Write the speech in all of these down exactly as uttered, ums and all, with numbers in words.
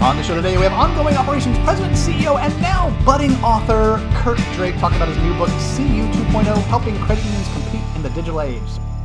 On the show today, we have ongoing operations president, C E O, and now budding author Kirk Drake talking about his new book, C U two point oh, Helping Credit Unions Compete in the Digital Age.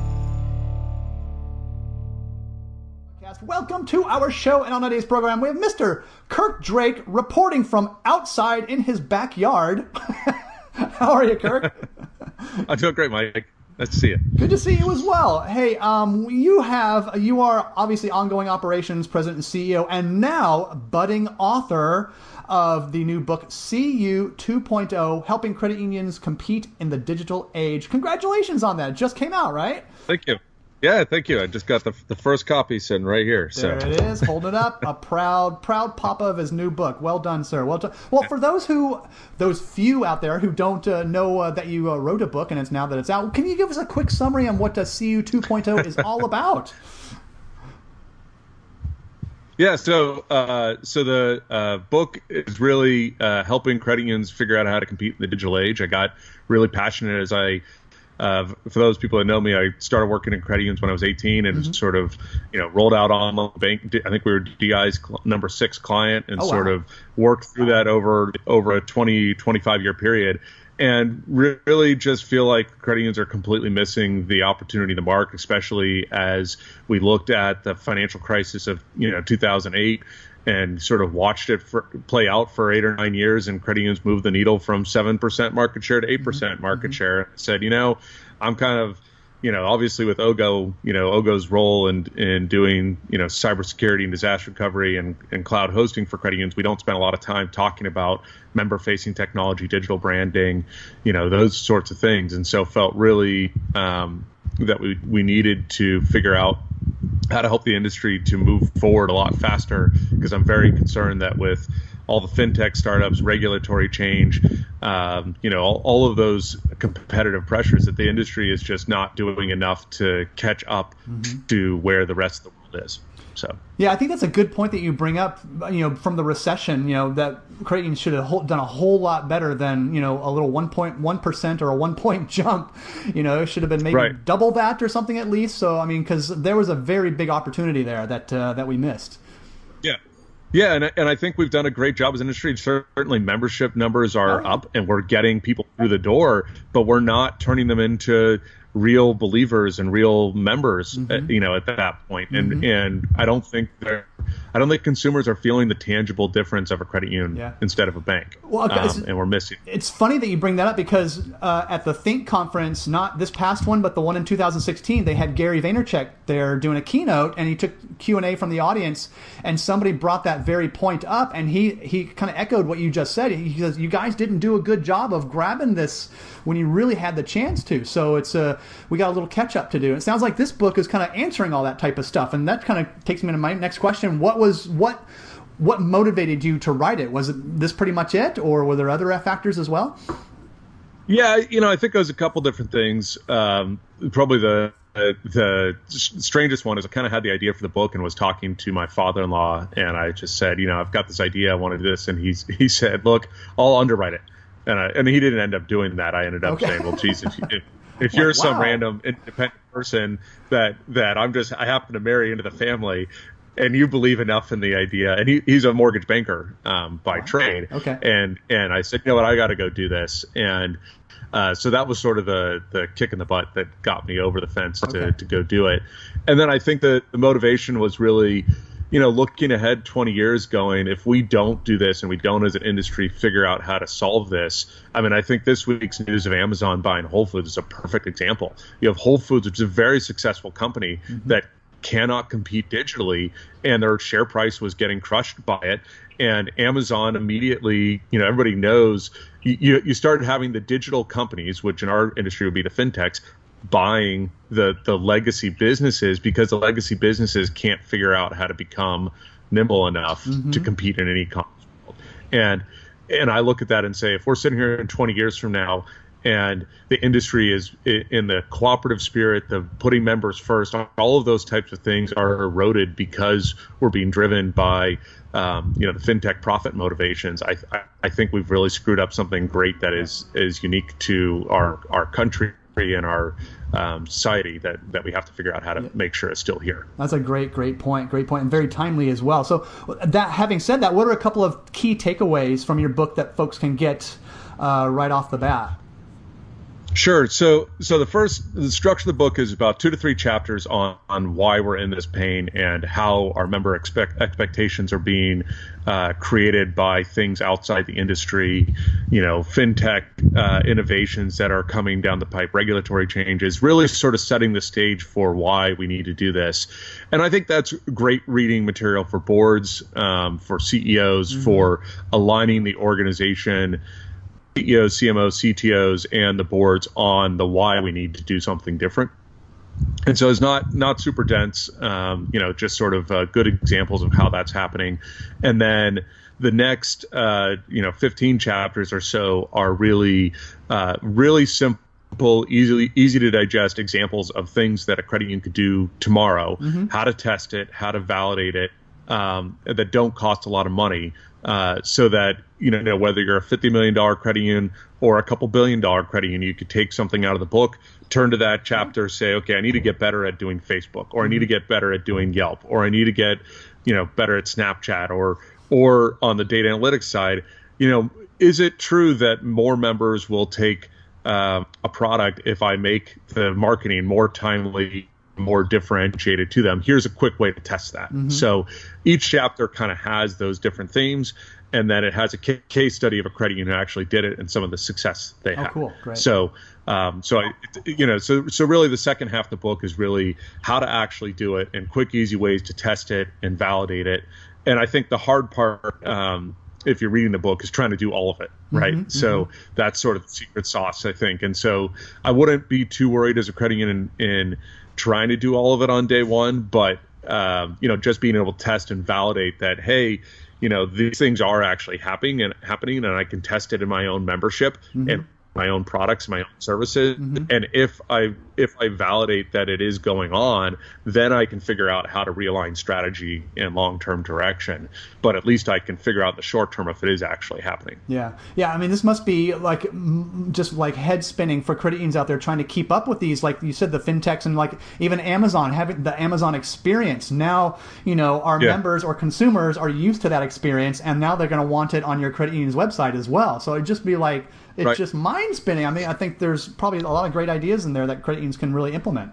Welcome to our show, and on today's program, we have Mister Kirk Drake reporting from outside in his backyard. How are you, Kirk? I'm doing great, Mike. Nice to see you. Good to see you as well. Hey, um, you have you are obviously ongoing operations president and C E O, and now budding author of the new book C U two point oh, Helping Credit Unions Compete in the Digital Age. Congratulations on that. It just came out, right? Thank you. Yeah, thank you. I just got the the first copy sitting right here. There so. it is. Hold it up. A proud, proud papa of his new book. Well done, sir. Well done. Well, for those who, those few out there who don't uh, know uh, that you uh, wrote a book and it's now that it's out, can you give us a quick summary on what uh, C U two point oh is all about? Yeah, so uh, so the uh, book is really uh, helping credit unions figure out how to compete in the digital age. I got really passionate as I. Uh, for those people that know me, I started working in credit unions when I was eighteen and mm-hmm. sort of, you know, rolled out online bank. I think we were D I's cl- number six client and oh, sort wow. of worked through that over over a twenty, twenty-five year period. And re- really just feel like credit unions are completely missing the opportunity in the market, especially as we looked at the financial crisis of, you know, two thousand eight. And sort of watched it for, play out for eight or nine years, and credit unions moved the needle from seven percent market share to eight percent mm-hmm. market mm-hmm. share. Said, you know, I'm kind of, you know, obviously with Ogo, you know, Ogo's role in in doing, you know, cybersecurity and disaster recovery and, and cloud hosting for credit unions, we don't spend a lot of time talking about member-facing technology, digital branding, you know, those sorts of things. And so felt really um, that we we needed to figure out how to help the industry to move forward a lot faster, because I'm very concerned that with all the fintech startups, regulatory change, um, you know, all, all of those competitive pressures, that the industry is just not doing enough to catch up mm-hmm. to where the rest of the world is. So yeah, I think that's a good point that you bring up. You know, from the recession, you know, that credit unions should have done a whole lot better than, you know, a little one point one percent or a one point jump. You know, it should have been maybe right. double that or something at least. So I mean, because there was a very big opportunity there that uh, that we missed. Yeah. Yeah, and and I think we've done a great job as an industry. Certainly, membership numbers are oh, yeah. up, and we're getting people through the door, but we're not turning them into real believers and real members, mm-hmm. uh, you know, at that point. And mm-hmm. and I don't think they're, I don't think consumers are feeling the tangible difference of a credit union yeah. instead of a bank. Well, okay, um, and we're missing. It's funny that you bring that up, because uh, at the Think conference, not this past one, but the one in two thousand sixteen, they had Gary Vaynerchuk there doing a keynote, and he took Q and A from the audience, and somebody brought that very point up, and he he kind of echoed what you just said. He says, you guys didn't do a good job of grabbing this when you really had the chance to. So it's a, we got a little catch up to do. It sounds like this book is kind of answering all that type of stuff, and that kind of takes me to my next question. What was what what motivated you to write it? Was it this pretty much it, or were there other factors as well? Yeah, you know, I think it was a couple different things. Um, probably the the strangest one is I kind of had the idea for the book and was talking to my father-in-law, and I just said, you know, I've got this idea, I wanted this, and he's he said, look, I'll underwrite it. And I, and he didn't end up doing that. I ended up okay. saying, well, geez, if, if, if you're like, some wow. random independent person that that I'm just, I happen to marry into the family, and you believe enough in the idea, and he, he's a mortgage banker um, by wow. trade. Okay. And and I said, you know what, I got to go do this. And uh, so that was sort of the the kick in the butt that got me over the fence to, okay. to go do it. And then I think that the motivation was really, you know, looking ahead twenty years going, if we don't do this and we don't as an industry figure out how to solve this, I mean, I think this week's news of Amazon buying Whole Foods is a perfect example. You have Whole Foods, which is a very successful company mm-hmm. that cannot compete digitally, and their share price was getting crushed by it. And Amazon immediately, you know, everybody knows, you, you started having the digital companies, which in our industry would be the fintechs, buying the the legacy businesses, because the legacy businesses can't figure out how to become nimble enough mm-hmm. to compete in an e-commerce world. And and I look at that and say, if we're sitting here in twenty years from now and the industry is in the cooperative spirit, the putting members first, all of those types of things are eroded because we're being driven by um, you know, the fintech profit motivations. I, I I think we've really screwed up something great that is is unique to our our country in our um, society that, that we have to figure out how to yeah. make sure it's still here. That's a great, great point. Great point, and very timely as well. So, that having said that, what are a couple of key takeaways from your book that folks can get uh, right off the bat? Sure. So, so the first, the structure of the book is about two to three chapters on, on why we're in this pain and how our member expect, expectations are being uh, created by things outside the industry, you know, fintech uh, innovations that are coming down the pipe, regulatory changes, really sort of setting the stage for why we need to do this. And I think that's great reading material for boards, um, for C E Os, mm-hmm. for aligning the organization, C E Os, C M Os, C T Os, and the boards on the why we need to do something different. And so it's not not super dense, um, you know, just sort of uh, good examples of how that's happening. And then the next, uh, you know, fifteen chapters or so are really, uh, really simple, easily easy to digest examples of things that a credit union could do tomorrow, mm-hmm. how to test it, how to validate it, um, that don't cost a lot of money. Uh, so that, you know, whether you're a fifty million dollars credit union or a couple billion dollar credit union, you could take something out of the book, turn to that chapter, say, okay, I need to get better at doing Facebook, or I need to get better at doing Yelp, or I need to get, you know, better at Snapchat, or, or on the data analytics side, you know, is it true that more members will take uh, a product if I make the marketing more timely, more differentiated to them? Here's a quick way to test that. Mm-hmm. So each chapter kind of has those different themes, and then it has a ca- case study of a credit union who actually did it and some of the success they oh, had. Cool. Great. So, um, so I, you know, so so really the second half of the book is really how to actually do it and quick, easy ways to test it and validate it. And I think the hard part, um, if you're reading the book, is trying to do all of it, right? Mm-hmm, so mm-hmm. that's sort of the secret sauce, I think. And so I wouldn't be too worried as a credit union in, in trying to do all of it on day one, but um, you know, just being able to test and validate that, hey, you know, these things are actually happening and happening, and I can test it in my own membership mm-hmm. and my own products, my own services. Mm-hmm. And if I if I validate that it is going on, then I can figure out how to realign strategy and long-term direction. But at least I can figure out the short term if it is actually happening. Yeah. Yeah. I mean, this must be like just like head spinning for credit unions out there trying to keep up with these, like you said, the fintechs and like even Amazon, having the Amazon experience. Now, you know, our yeah. members or consumers are used to that experience, and now they're going to want it on your credit union's website as well. So it'd just be like, it's right. just mind spinning. I mean, I think there's probably a lot of great ideas in there that credit unions can really implement.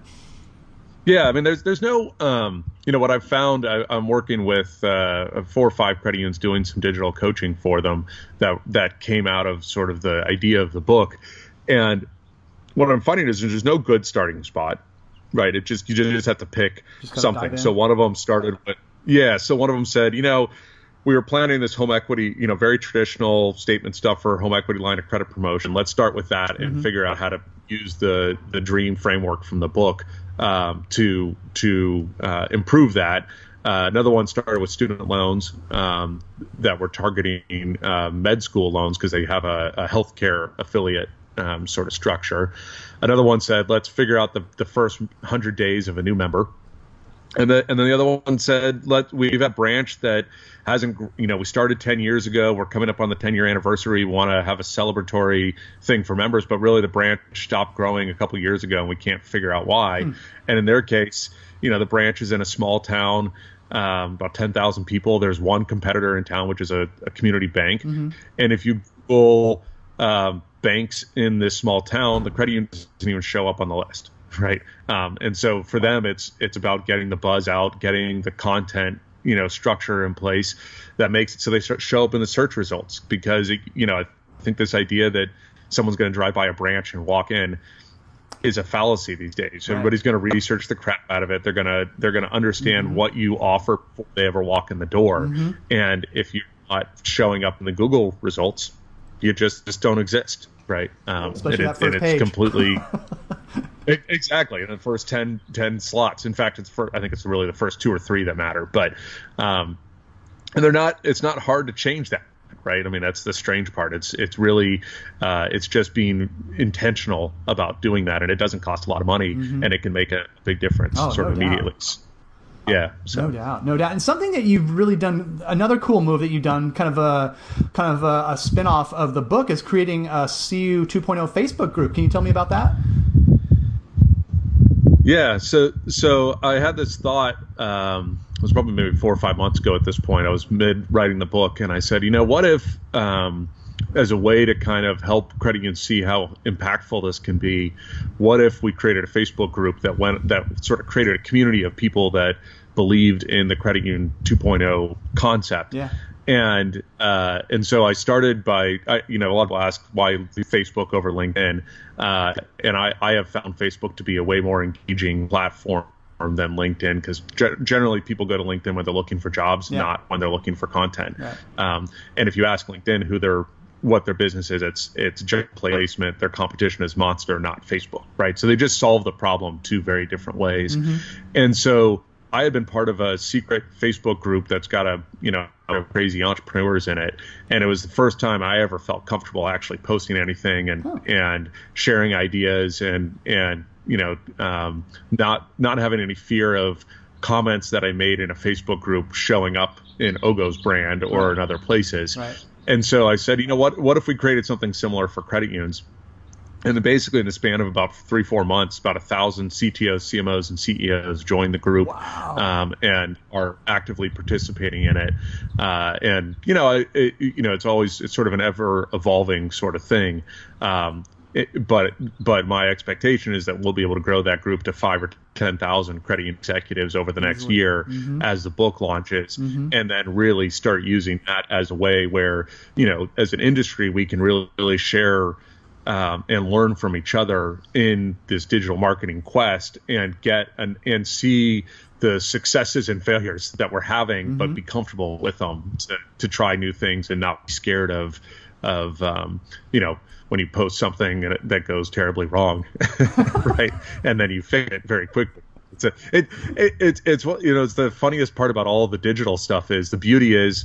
Yeah, I mean, there's there's no, um, you know, what I've found, I, I'm working with uh, four or five credit unions doing some digital coaching for them that that came out of sort of the idea of the book. And what I'm finding is there's no good starting spot, right? It just, you just have to pick something. So one of them started with, yeah, so one of them said, you know, we were planning this home equity, you know, very traditional statement stuff for home equity line of credit promotion. Let's start with that and mm-hmm. figure out how to use the the DREAM framework from the book um, to to uh, improve that. Uh, another one started with student loans um, that were targeting uh, med school loans because they have a, a healthcare affiliate um, sort of structure. Another one said, let's figure out the, the first one hundred days of a new member. And, the, and then the other one said, let we've got a branch that hasn't, you know, we started ten years ago. We're coming up on the ten year anniversary. We want to have a celebratory thing for members, but really the branch stopped growing a couple years ago and we can't figure out why. Hmm. And in their case, you know, the branch is in a small town, um, about ten thousand people. There's one competitor in town, which is a, a community bank. Mm-hmm. And if you Google um, banks in this small town, the credit union doesn't even show up on the list. Right. Um, and so for them, it's it's about getting the buzz out, getting the content, you know, structure in place that makes it so they start, show up in the search results. Because, it, you know, I think this idea that someone's going to drive by a branch and walk in is a fallacy these days. Right. Everybody's going to research the crap out of it. They're going to they're going to understand mm-hmm. what you offer before they ever walk in the door. Mm-hmm. And if you're not showing up in the Google results, you just, just don't exist. Right. Um, Especially and, that first and page. It's completely exactly in the first ten, ten slots. In fact, it's for, I think it's really the first two or three that matter. But um, and they're not. It's not hard to change that. Right. I mean, that's the strange part. It's it's really uh, it's just being intentional about doing that. And it doesn't cost a lot of money mm-hmm. and it can make a big difference oh, sort no of immediately. Doubt. Yeah, so. No doubt, no doubt. And something that you've really done, another cool move that you've done, kind of a kind of a, a spin-off of the book, is creating a C U two point oh Facebook group. Can you tell me about that? Yeah, so so I had this thought. Um, it was probably maybe four or five months ago at this point. I was mid writing the book, and I said, you know, what if, um, as a way to kind of help credit unions see how impactful this can be, what if we created a Facebook group that went that sort of created a community of people that believed in the credit union two point oh concept? Yeah. And uh, and so I started by, I, you know, a lot of people ask why Facebook over LinkedIn. Uh, and I, I have found Facebook to be a way more engaging platform than LinkedIn, because ge- generally people go to LinkedIn when they're looking for jobs, yeah. not when they're looking for content. Right. Um, and if you ask LinkedIn who their what their business is, it's it's job placement. Their competition is Monster, not Facebook, right? So they just solve the problem two very different ways. Mm-hmm. And so I had been part of a secret Facebook group that's got a, you know, crazy entrepreneurs in it. And it was the first time I ever felt comfortable actually posting anything and, oh. and sharing ideas and, and, you know, um, not, not having any fear of comments that I made in a Facebook group showing up in Ogo's brand or right. in other places. Right. And so I said, you know what, what if we created something similar for credit unions? And then basically in the span of about three, four months, about a thousand C T Os, C M Os, and C E Os joined the group. Wow. um, and are actively participating in it. Uh, and, you know, it, you know, it's always, it's sort of an ever evolving sort of thing. Um, it, but, but my expectation is that we'll be able to grow that group to five or ten thousand credit union executives over the next year mm-hmm. as the book launches, mm-hmm. and then really start using that as a way where, you know, as an industry, we can really, really share Um, and learn from each other in this digital marketing quest, and get an, and see the successes and failures that we're having, mm-hmm. but be comfortable with them to, to try new things and not be scared of, of um, you know, when you post something and it, that goes terribly wrong, right? And then you fix it very quickly. It's a, it, it, it's, it's what, you know, it's the funniest part about all of the digital stuff is the beauty is,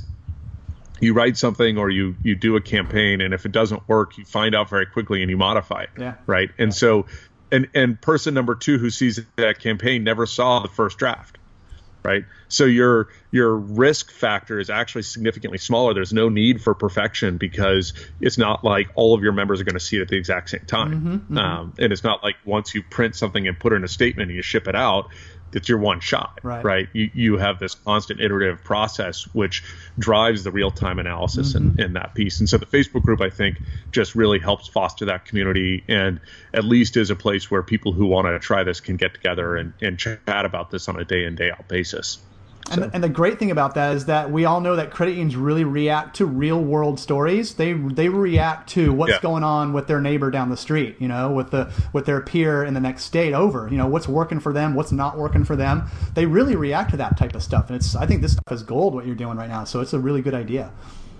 you write something or you you do a campaign, and if it doesn't work, you find out very quickly and you modify it. Yeah. Right. And yeah. so, and and person number two who sees that campaign never saw the first draft. Right. So your your risk factor is actually significantly smaller. There's no need for perfection, because it's not like all of your members are going to see it at the exact same time. Mm-hmm, mm-hmm. Um, and it's not like once you print something and put it in a statement and you ship it out, it's your one shot, right? right? You you have this constant iterative process, which drives the real time analysis mm-hmm. in, in that piece. And so the Facebook group, I think, just really helps foster that community, and at least is a place where people who want to try this can get together and, and chat about this on a day in, day out basis. And, so. and the great thing about that is that we all know that credit unions really react to real world stories. They they react to what's yeah. going on with their neighbor down the street, you know, with the with their peer in the next state over, you know, what's working for them, what's not working for them. They really react to that type of stuff. And it's I think this stuff is gold, what you're doing right now. So it's a really good idea.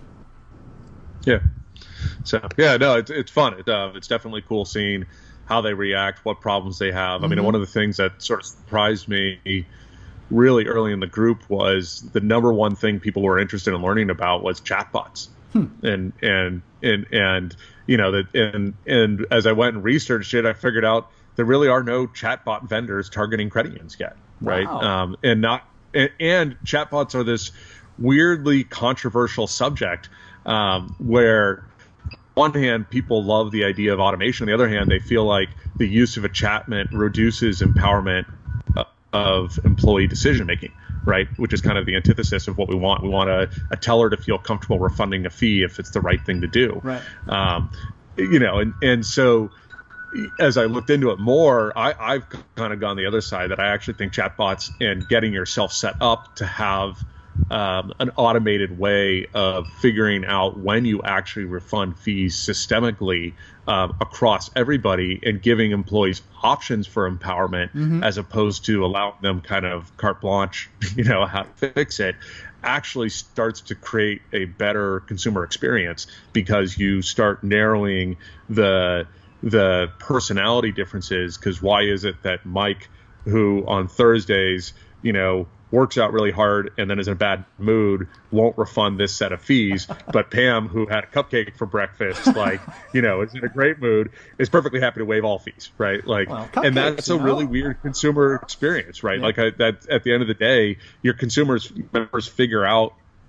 Yeah. So, yeah, no, it's, it's fun. It, uh, it's definitely cool seeing how they react, what problems they have. Mm-hmm. I mean, one of the things that sort of surprised me really early in the group was the number one thing people were interested in learning about was chatbots. Hmm. And, and, and, and, you know, that, and, and as I went and researched it, I figured out there really are no chatbot vendors targeting credit unions yet. Right. Wow. Um, and not, and, and chatbots are this weirdly controversial subject, um, where on one hand, people love the idea of automation. On the other hand, they feel like the use of a chatbot reduces empowerment of employee decision making, right? Which is kind of the antithesis of what we want. We want a, a teller to feel comfortable refunding a fee if it's the right thing to do. Right. Um, you know, and, and so as I looked into it more, I, I've kind of gone the other side, that I actually think chatbots and getting yourself set up to have um, an automated way of figuring out when you actually refund fees systemically um, across everybody, and giving employees options for empowerment, mm-hmm. as opposed to allowing them kind of carte blanche, you know, how to fix it, actually starts to create a better consumer experience, because you start narrowing the the personality differences. Because why is it that Mike, who on Thursdays, you know, works out really hard and then is in a bad mood, won't refund this set of fees, but Pam, who had a cupcake for breakfast, like, you know, is in a great mood, is perfectly happy to waive all fees, right? Like, well, and that's a know? really weird consumer experience, right? Yeah. Like, I, that at the end of the day, your consumers members figure out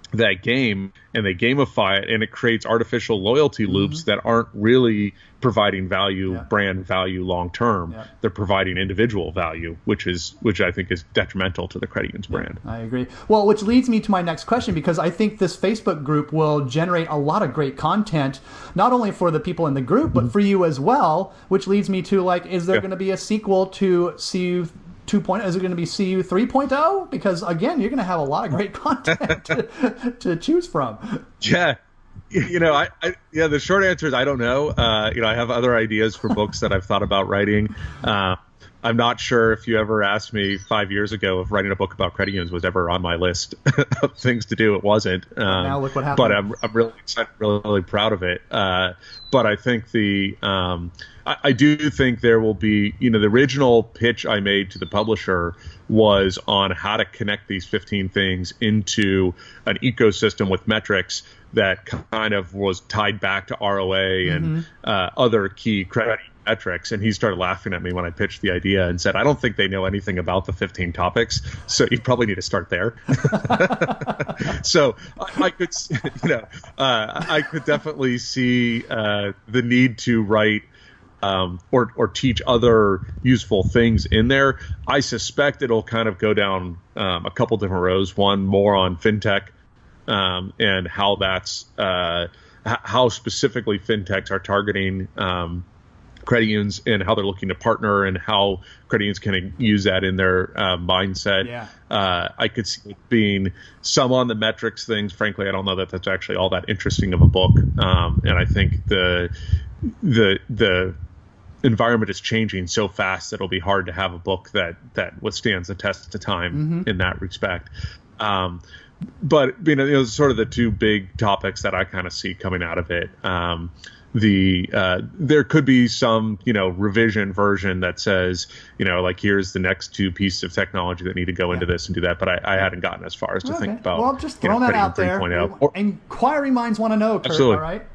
that game and they gamify it, and it creates artificial loyalty loops mm-hmm. that aren't really providing value, yeah. brand value long term. Yeah. They're providing individual value, which is which I think is detrimental to the credit union's yeah, brand. I agree. Well, which leads me to my next question, because I think this Facebook group will generate a lot of great content, not only for the people in the group, but mm-hmm. for you as well, which leads me to, like, is there yeah. going to be a sequel to C U two point oh? Is it going to be C U three point oh? Because, again, you're going to have a lot of great content to, to choose from. Yeah. You know, I, I yeah, the short answer is I don't know. Uh, you know, I have other ideas for books that I've thought about writing. Uh, I'm not sure if you ever asked me five years ago if writing a book about credit unions was ever on my list of things to do. It wasn't. Um, now look what happened. But I'm, I'm really excited, really, really proud of it. Uh, but I think the um, I, I do think there will be, you know, the original pitch I made to the publisher was on how to connect these fifteen things into an ecosystem with metrics that kind of was tied back to R O A and mm-hmm. uh, other key credit metrics. And he started laughing at me when I pitched the idea and said, I don't think they know anything about the fifteen topics, so you probably need to start there. So I, I could, you know, uh, I could definitely see uh, the need to write um, or, or teach other useful things in there. I suspect it'll kind of go down um, a couple different rows, one more on fintech, Um, and how that's uh, h- how specifically fintechs are targeting um, credit unions and how they're looking to partner and how credit unions can use that in their uh, mindset. Yeah. Uh, I could see it being some on the metrics things. Frankly, I don't know that that's actually all that interesting of a book. Um, and I think the the the environment is changing so fast that it'll be hard to have a book that that withstands the test of time mm-hmm. in that respect. Um, But, you know, those are sort of the two big topics that I kind of see coming out of it. Um, the uh, there could be some, you know, revision version that says, you know, like, here's the next two pieces of technology that need to go into yeah. this and do that. But I, I hadn't gotten as far as to okay. think about. Well, just throwing that out there. Or, inquiring minds want to know, Kurt, absolutely. All right?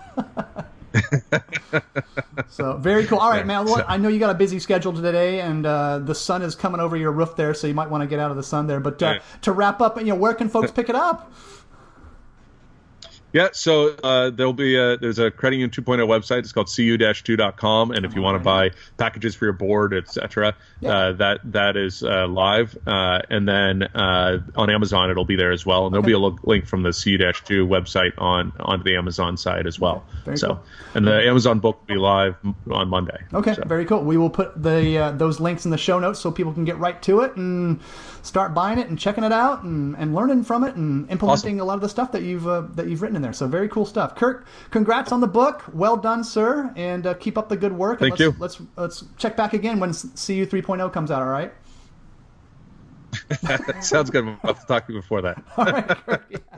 So very cool. All right, man. Well, I know you got a busy schedule today, and uh, the sun is coming over your roof there, so you might want to get out of the sun there. But uh, right. to wrap up, you know, where can folks pick it up? Yeah, so uh, there'll be a, there's a Credit Union two point oh website. It's called C U two dot com, and if you want to buy packages for your board, et cetera, yeah. uh, that that is uh, live. Uh, and then uh, on Amazon, it'll be there as well. And there'll okay. be a lo- link from the C U two website on onto the Amazon site as well. Very so, cool. And the Amazon book will be live on Monday. Okay, so. Very cool. We will put the uh, those links in the show notes so people can get right to it and start buying it and checking it out and, and learning from it and implementing awesome. a lot of the stuff that you've uh, that you've written in there. So very cool stuff. Kurt, congrats on the book. Well done, sir, and uh, keep up the good work. Thank and you. let's, let's let's check back again when C U three point oh comes out. All right. Sounds good. I'll talk to you before that. All right, Kurt, yeah.